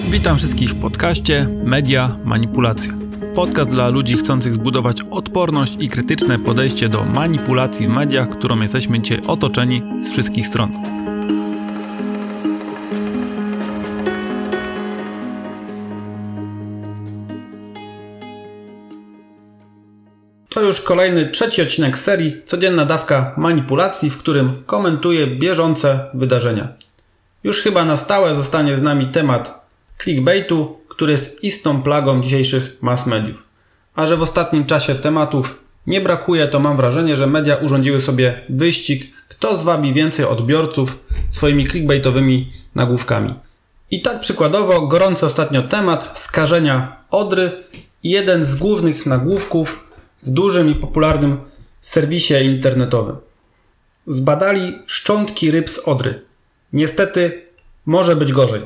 Witam wszystkich w podcaście Media Manipulacja. Podcast dla ludzi chcących zbudować odporność i krytyczne podejście do manipulacji w mediach, którą jesteśmy dzisiaj otoczeni z wszystkich stron. To już kolejny trzeci odcinek serii Codzienna dawka manipulacji, w którym komentuję bieżące wydarzenia. Już chyba na stałe zostanie z nami temat clickbaitu, który jest istną plagą dzisiejszych mass mediów. A że w ostatnim czasie tematów nie brakuje, to mam wrażenie, że media urządziły sobie wyścig, kto zwabi więcej odbiorców swoimi clickbaitowymi nagłówkami. I tak przykładowo gorący ostatnio temat skażenia Odry i jeden z głównych nagłówków w dużym i popularnym serwisie internetowym. Zbadali szczątki ryb z Odry. Niestety może być gorzej.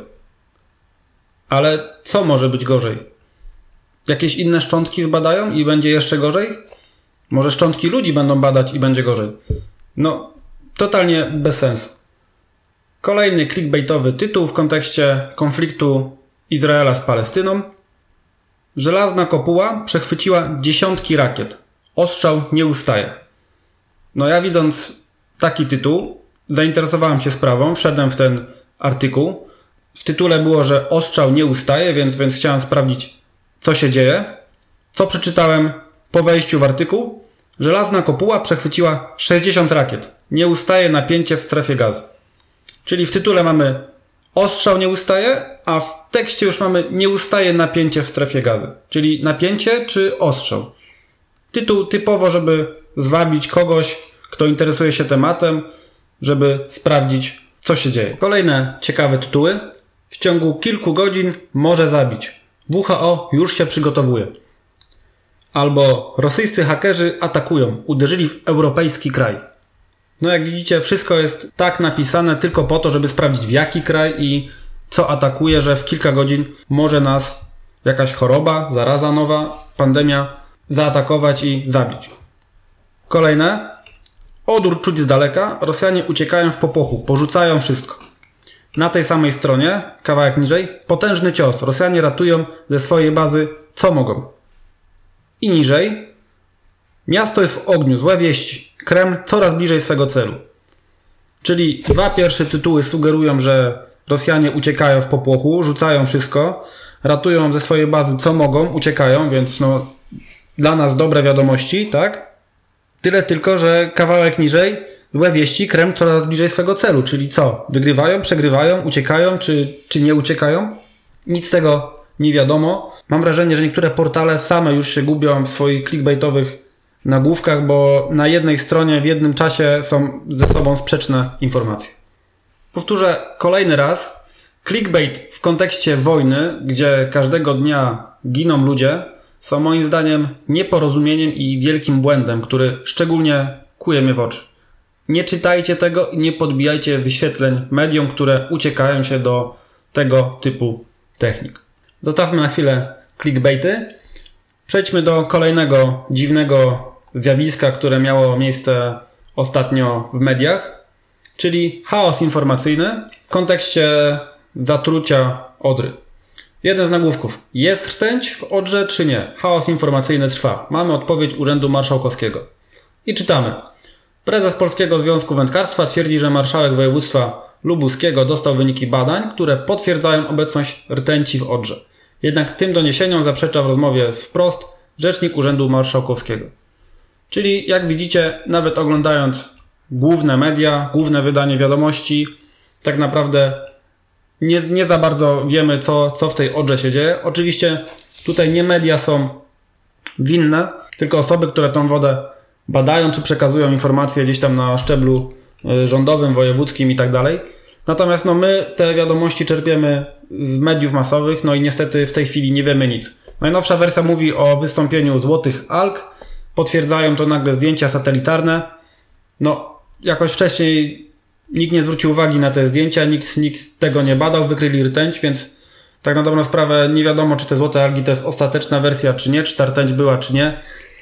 Ale co może być gorzej? Jakieś inne szczątki zbadają i będzie jeszcze gorzej? Może szczątki ludzi będą badać i będzie gorzej? No, totalnie bez sensu. Kolejny clickbaitowy tytuł w kontekście konfliktu Izraela z Palestyną. Żelazna kopuła przechwyciła dziesiątki rakiet. Ostrzał nie ustaje. No ja widząc taki tytuł, zainteresowałem się sprawą, wszedłem w ten artykuł. W tytule było, że ostrzał nie ustaje, więc chciałem sprawdzić, co się dzieje. Co przeczytałem po wejściu w artykuł? Żelazna kopuła przechwyciła 60 rakiet. Nie ustaje napięcie w strefie gazy. Czyli w tytule mamy ostrzał nie ustaje, a w tekście już mamy nie ustaje napięcie w strefie gazy. Czyli napięcie czy ostrzał. Tytuł typowo, żeby zwabić kogoś, kto interesuje się tematem, żeby sprawdzić, co się dzieje. Kolejne ciekawe tytuły. W ciągu kilku godzin może zabić. WHO już się przygotowuje. Albo rosyjscy hakerzy atakują. Uderzyli w europejski kraj. No jak widzicie, wszystko jest tak napisane tylko po to, żeby sprawdzić w jaki kraj i co atakuje, że w kilka godzin może nas jakaś choroba, zaraza nowa, pandemia zaatakować i zabić. Kolejne. Odór czuć z daleka. Rosjanie uciekają w popłochu. Porzucają wszystko. Na tej samej stronie, kawałek niżej, potężny cios. Rosjanie ratują ze swojej bazy co mogą. I niżej, miasto jest w ogniu, złe wieści. Kreml coraz bliżej swego celu. Czyli dwa pierwsze tytuły sugerują, że Rosjanie uciekają w popłochu, rzucają wszystko, ratują ze swojej bazy co mogą, uciekają, więc no dla nas dobre wiadomości, tak? Tyle tylko, że kawałek niżej, złe wieści, Kreml coraz bliżej swego celu, czyli co? Wygrywają, przegrywają, uciekają, czy nie uciekają? Nic z tego nie wiadomo. Mam wrażenie, że niektóre portale same już się gubią w swoich clickbaitowych nagłówkach, bo na jednej stronie w jednym czasie są ze sobą sprzeczne informacje. Powtórzę kolejny raz. Clickbait w kontekście wojny, gdzie każdego dnia giną ludzie, są moim zdaniem nieporozumieniem i wielkim błędem, który szczególnie kuje mnie w oczy. Nie czytajcie tego i nie podbijajcie wyświetleń mediom, które uciekają się do tego typu technik. Zostawmy na chwilę clickbaity. Przejdźmy do kolejnego dziwnego zjawiska, które miało miejsce ostatnio w mediach, czyli chaos informacyjny w kontekście zatrucia Odry. Jeden z nagłówków. Jest rtęć w Odrze czy nie? Chaos informacyjny trwa. Mamy odpowiedź Urzędu Marszałkowskiego. I czytamy. Prezes Polskiego Związku Wędkarstwa twierdzi, że marszałek województwa lubuskiego dostał wyniki badań, które potwierdzają obecność rtęci w Odrze. Jednak tym doniesieniom zaprzecza w rozmowie z Wprost rzecznik Urzędu Marszałkowskiego. Czyli jak widzicie, nawet oglądając główne media, główne wydanie wiadomości, tak naprawdę nie za bardzo wiemy, co w tej Odrze się dzieje. Oczywiście tutaj nie media są winne, tylko osoby, które tą wodę badają, czy przekazują informacje gdzieś tam na szczeblu rządowym, wojewódzkim i tak dalej. Natomiast my te wiadomości czerpiemy z mediów masowych, no i niestety w tej chwili nie wiemy nic. Najnowsza wersja mówi o wystąpieniu złotych alg, potwierdzają to nagle zdjęcia satelitarne. No, jakoś wcześniej nikt nie zwrócił uwagi na te zdjęcia, nikt tego nie badał, wykryli rtęć, więc tak na dobrą sprawę nie wiadomo, czy te złote algi to jest ostateczna wersja, czy nie, czy ta rtęć była, czy nie.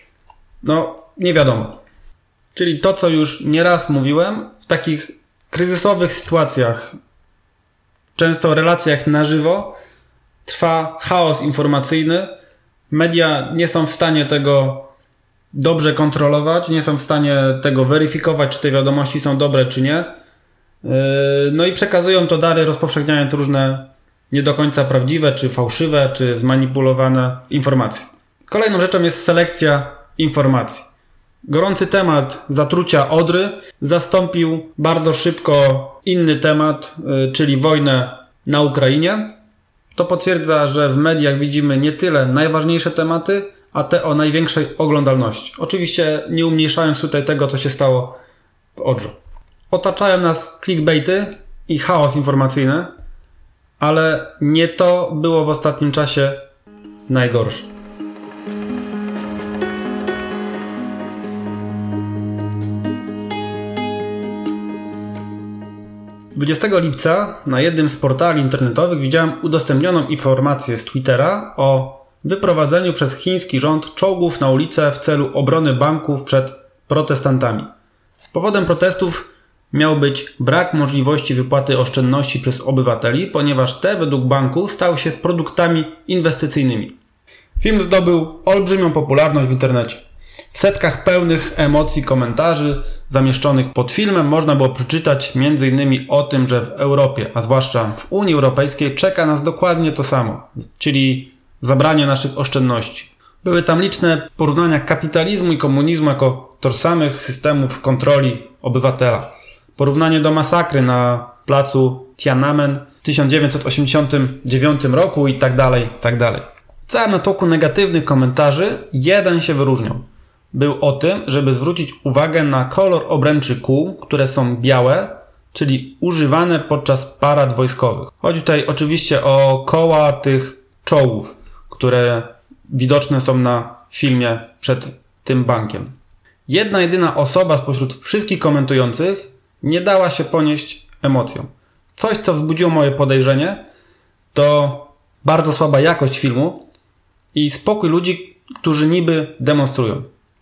No, nie wiadomo. Czyli to, co już nieraz mówiłem, w takich kryzysowych sytuacjach, często relacjach na żywo, trwa chaos informacyjny. Media nie są w stanie tego dobrze kontrolować, nie są w stanie tego weryfikować, czy te wiadomości są dobre, czy nie. No i przekazują to dalej, rozpowszechniając różne nie do końca prawdziwe, czy fałszywe, czy zmanipulowane informacje. Kolejną rzeczą jest selekcja informacji. Gorący temat zatrucia Odry zastąpił bardzo szybko inny temat, czyli wojnę na Ukrainie. To potwierdza, że w mediach widzimy nie tyle najważniejsze tematy, a te o największej oglądalności. Oczywiście nie umniejszając tutaj tego, co się stało w Odrze. Otaczają nas clickbaity i chaos informacyjny, ale nie to było w ostatnim czasie najgorsze. Dwudziestego lipca na jednym z portali internetowych widziałem udostępnioną informację z Twittera o wyprowadzeniu przez chiński rząd czołgów na ulicę w celu obrony banków przed protestantami. Powodem protestów miał być brak możliwości wypłaty oszczędności przez obywateli, ponieważ te według banku stały się produktami inwestycyjnymi. Film zdobył olbrzymią popularność w internecie. W setkach pełnych emocji komentarzy zamieszczonych pod filmem można było przeczytać m.in. o tym, że w Europie, a zwłaszcza w Unii Europejskiej, czeka nas dokładnie to samo, czyli zabranie naszych oszczędności. Były tam liczne porównania kapitalizmu i komunizmu jako tożsamych systemów kontroli obywatela. Porównanie do masakry na placu Tiananmen w 1989 roku i tak dalej, tak dalej. W całym natłoku negatywnych komentarzy jeden się wyróżniał. Był o tym, żeby zwrócić uwagę na kolor obręczy kół, które są białe, czyli używane podczas parad wojskowych. Chodzi tutaj oczywiście o koła tych czołgów, które widoczne są na filmie przed tym bankiem. Jedna jedyna osoba spośród wszystkich komentujących nie dała się ponieść emocjom. Coś, co wzbudziło moje podejrzenie, to bardzo słaba jakość filmu i spokój ludzi, którzy niby demonstrują.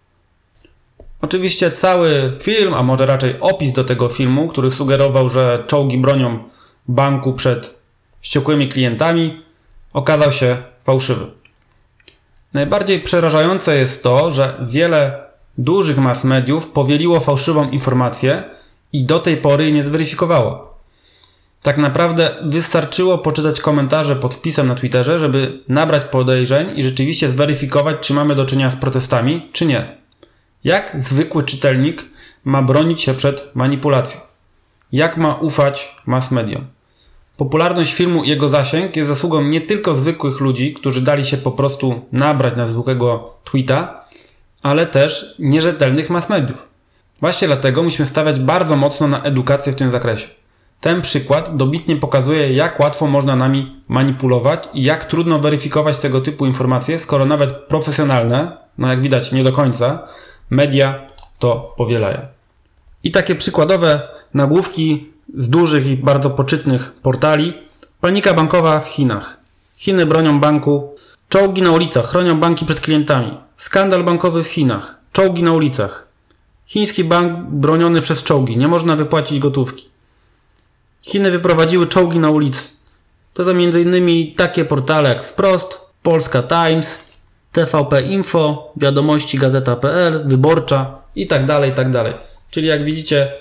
Oczywiście cały film, a może raczej opis do tego filmu, który sugerował, że czołgi bronią banku przed wściekłymi klientami, okazał się fałszywy. Najbardziej przerażające jest to, że wiele dużych mass mediów powieliło fałszywą informację i do tej pory jej nie zweryfikowało. Tak naprawdę wystarczyło poczytać komentarze pod wpisem na Twitterze, żeby nabrać podejrzeń i rzeczywiście zweryfikować, czy mamy do czynienia z protestami, czy nie. Jak zwykły czytelnik ma bronić się przed manipulacją? Jak ma ufać mass mediom? Popularność filmu i jego zasięg jest zasługą nie tylko zwykłych ludzi, którzy dali się po prostu nabrać na zwykłego tweeta, ale też nierzetelnych mass mediów. Właśnie dlatego musimy stawiać bardzo mocno na edukację w tym zakresie. Ten przykład dobitnie pokazuje, jak łatwo można nami manipulować i jak trudno weryfikować tego typu informacje, skoro nawet profesjonalne, jak widać nie do końca, media to powielają. I takie przykładowe nagłówki z dużych i bardzo poczytnych portali. Panika bankowa w Chinach. Chiny bronią banku. Czołgi na ulicach chronią banki przed klientami. Skandal bankowy w Chinach. Czołgi na ulicach. Chiński bank broniony przez czołgi. Nie można wypłacić gotówki. Chiny wyprowadziły czołgi na ulicy. To są m.in. takie portale jak Wprost, Polska Times, TVP Info, Wiadomości Gazeta.pl, Wyborcza i tak dalej. Czyli jak widzicie,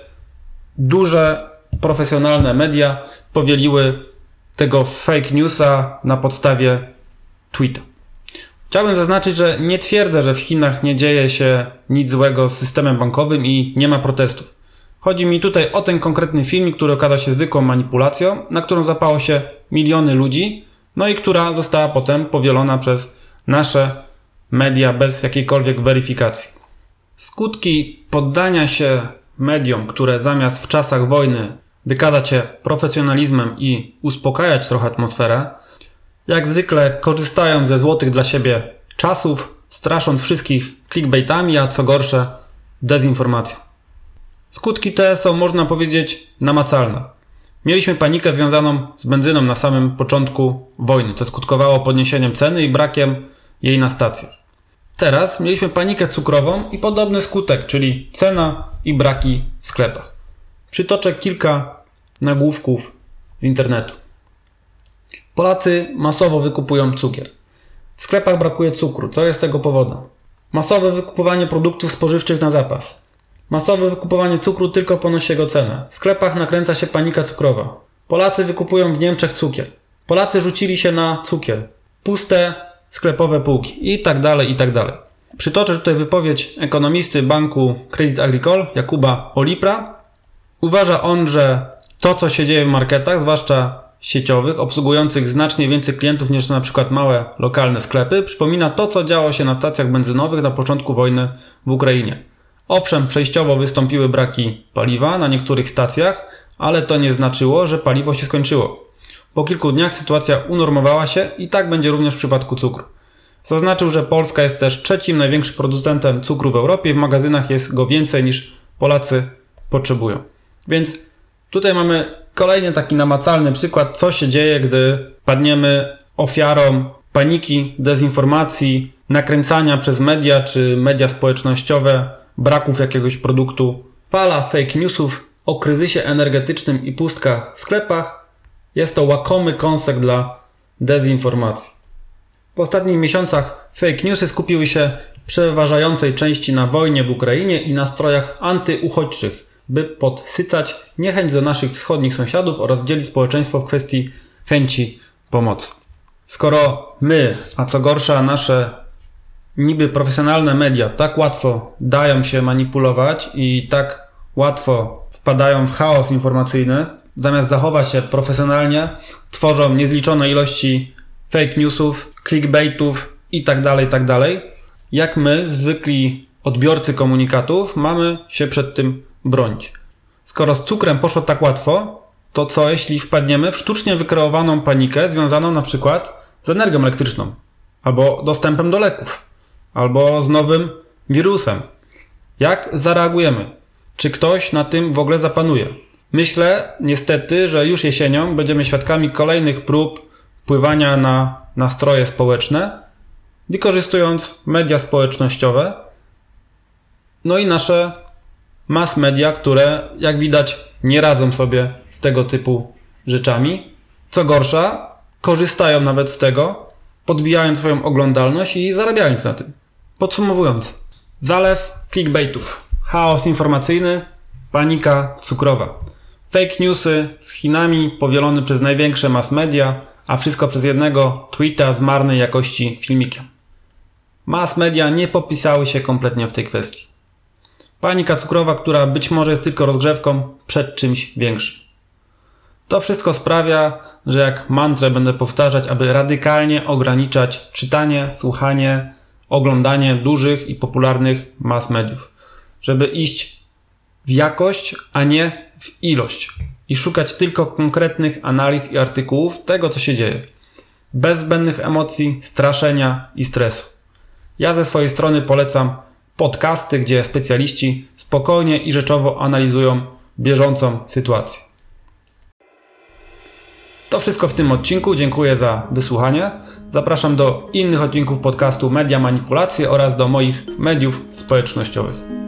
duże, profesjonalne media powieliły tego fake newsa na podstawie tweeta. Chciałbym zaznaczyć, że nie twierdzę, że w Chinach nie dzieje się nic złego z systemem bankowym i nie ma protestów. Chodzi mi tutaj o ten konkretny filmik, który okazał się zwykłą manipulacją, na którą zapało się miliony ludzi, no i która została potem powielona przez nasze media bez jakiejkolwiek weryfikacji. Skutki poddania się mediom, które zamiast w czasach wojny wykazać się profesjonalizmem i uspokajać trochę atmosferę, jak zwykle korzystają ze złotych dla siebie czasów, strasząc wszystkich clickbaitami, a co gorsze dezinformacją. Skutki te są, można powiedzieć, namacalne. Mieliśmy panikę związaną z benzyną na samym początku wojny, co skutkowało podniesieniem ceny i brakiem jej na stacjach. Teraz mieliśmy panikę cukrową i podobny skutek, czyli cena i braki w sklepach. Przytoczę kilka nagłówków z internetu. Polacy masowo wykupują cukier. W sklepach brakuje cukru. Co jest tego powodem? Masowe wykupowanie produktów spożywczych na zapas. Masowe wykupowanie cukru tylko ponosi jego cenę. W sklepach nakręca się panika cukrowa. Polacy wykupują w Niemczech cukier. Polacy rzucili się na cukier. Puste sklepowe półki i tak dalej, i tak dalej. Przytoczę tutaj wypowiedź ekonomisty banku Crédit Agricole, Jakuba Olipra. Uważa on, że to, co się dzieje w marketach, zwłaszcza sieciowych, obsługujących znacznie więcej klientów niż na przykład małe, lokalne sklepy, przypomina to, co działo się na stacjach benzynowych na początku wojny w Ukrainie. Owszem, przejściowo wystąpiły braki paliwa na niektórych stacjach, ale to nie znaczyło, że paliwo się skończyło. Po kilku dniach sytuacja unormowała się i tak będzie również w przypadku cukru. Zaznaczył, że Polska jest też trzecim największym producentem cukru w Europie i w magazynach jest go więcej niż Polacy potrzebują. Więc tutaj mamy kolejny taki namacalny przykład, co się dzieje, gdy padniemy ofiarą paniki, dezinformacji, nakręcania przez media czy media społecznościowe braków jakiegoś produktu. Fala fake newsów o kryzysie energetycznym i pustkach w sklepach jest to łakomy kąsek dla dezinformacji. W ostatnich miesiącach fake newsy skupiły się w przeważającej części na wojnie w Ukrainie i nastrojach antyuchodźczych, by podsycać niechęć do naszych wschodnich sąsiadów oraz dzielić społeczeństwo w kwestii chęci pomocy. Skoro my, a co gorsza nasze niby profesjonalne media tak łatwo dają się manipulować i tak łatwo wpadają w chaos informacyjny, zamiast zachować się profesjonalnie, tworzą niezliczone ilości fake newsów, clickbaitów itd., jak my, zwykli odbiorcy komunikatów, mamy się przed tym bronić. Skoro z cukrem poszło tak łatwo, to co jeśli wpadniemy w sztucznie wykreowaną panikę związaną na przykład z energią elektryczną, albo dostępem do leków, albo z nowym wirusem? Jak zareagujemy? Czy ktoś na tym w ogóle zapanuje? Myślę niestety, że już jesienią będziemy świadkami kolejnych prób wpływania na nastroje społeczne, wykorzystując media społecznościowe, no i nasze mass media, które jak widać nie radzą sobie z tego typu rzeczami. Co gorsza, korzystają nawet z tego, podbijając swoją oglądalność i zarabiając na tym. Podsumowując, zalew clickbaitów, chaos informacyjny, panika cukrowa, fake newsy z Chinami powielony przez największe mass media, a wszystko przez jednego tweeta z marnej jakości filmikiem. Mass media nie popisały się kompletnie w tej kwestii. Panika cukrowa, która być może jest tylko rozgrzewką przed czymś większym. To wszystko sprawia, że jak mantrę będę powtarzać, aby radykalnie ograniczać czytanie, słuchanie, oglądanie dużych i popularnych mass mediów. Żeby iść w jakość, a nie w ilość. I szukać tylko konkretnych analiz i artykułów tego, co się dzieje. Bez zbędnych emocji, straszenia i stresu. Ja ze swojej strony polecam podcasty, gdzie specjaliści spokojnie i rzeczowo analizują bieżącą sytuację. To wszystko w tym odcinku. Dziękuję za wysłuchanie. Zapraszam do innych odcinków podcastu Media Manipulacje oraz do moich mediów społecznościowych.